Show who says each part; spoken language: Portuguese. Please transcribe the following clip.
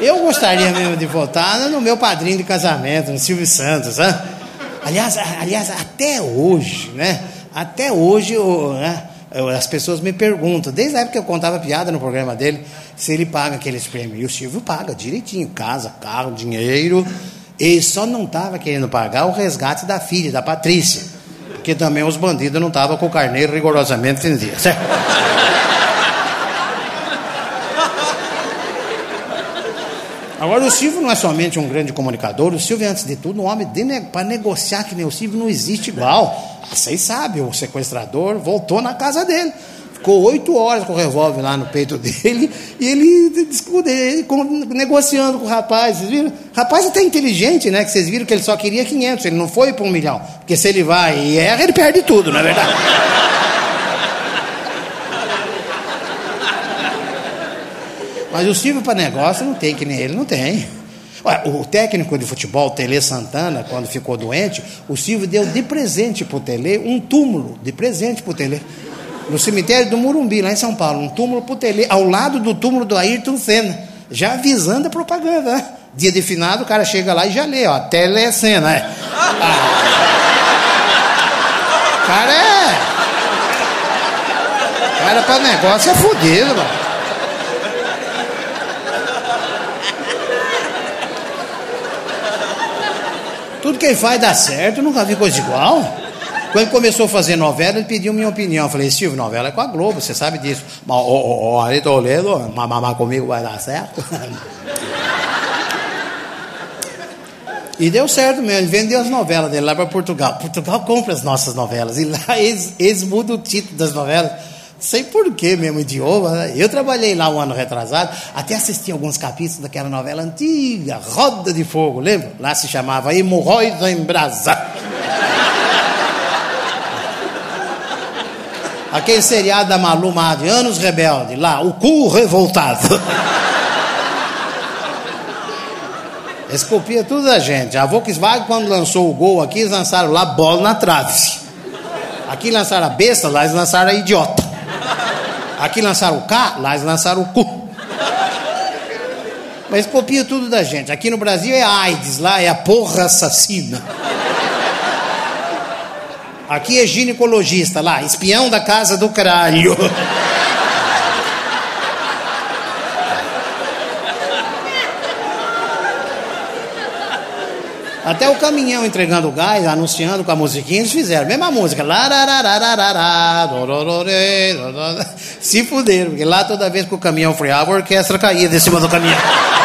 Speaker 1: Eu gostaria mesmo de votar no meu padrinho de casamento, no Silvio Santos, né? Aliás, até hoje, né? Até hoje, né? As pessoas me perguntam, desde a época que eu contava piada no programa dele, se ele paga aqueles prêmios. E o Silvio paga direitinho, casa, carro, dinheiro. Ele só não estava querendo pagar o resgate da filha, da Patrícia, porque também os bandidos não estavam com o carneiro rigorosamente em dia, certo? Agora, o Silvio não é somente um grande comunicador, o Silvio é, antes de tudo, um homem para negociar que nem o Silvio não existe igual. Vocês sabem, o sequestrador voltou na casa dele. Ficou 8 horas com o revólver lá no peito dele e ele negociando com o rapaz. Vocês viram? O rapaz até inteligente, né? Que vocês viram que ele só queria 500, ele não foi para 1 milhão. Porque se ele vai e erra, ele perde tudo, não é verdade? Mas o Silvio para negócio não tem, que nem ele não tem. Olha, o técnico de futebol, Tele Santana, quando ficou doente, o Silvio deu de presente para o Tele um túmulo, de presente para o Tele. No cemitério do Morumbi, lá em São Paulo, um túmulo pro Tele, ao lado do túmulo do Ayrton Senna, já avisando a propaganda, né? Dia de finado, o cara chega lá e já lê, ó, Telecena, né? Cara pra negócio é fodido, mano. Tudo que ele faz dá certo, eu nunca vi coisa igual. Quando começou a fazer novela, ele pediu minha opinião. Eu falei, Silvio, novela é com a Globo, você sabe disso. Mas, aí tô lendo, mamar comigo vai dar certo. E deu certo mesmo, ele vendeu as novelas dele lá para Portugal. Portugal compra as nossas novelas, e lá eles mudam o título das novelas. Sei por que mesmo, idioma, né? Eu trabalhei lá um ano retrasado, até assisti alguns capítulos daquela novela antiga, Roda de Fogo, lembra? Lá se chamava Hemorroida em Brasa. Aquele seriado da Malu Mader, Anos Rebelde, lá, o cu revoltado. Eles copiam tudo da gente. A Volkswagen, quando lançou o Gol aqui, eles lançaram lá bola na trave. Aqui lançaram a besta, lá eles lançaram a idiota. Aqui lançaram o K, lá eles lançaram o cu. Mas copiam tudo da gente. Aqui no Brasil é a AIDS, lá é a porra assassina. Aqui é ginecologista, lá, espião da casa do caralho. Até o caminhão entregando gás, anunciando com a musiquinha, eles fizeram a mesma música. Se fuderam, porque lá toda vez que o caminhão freava, a orquestra caía de cima do caminhão.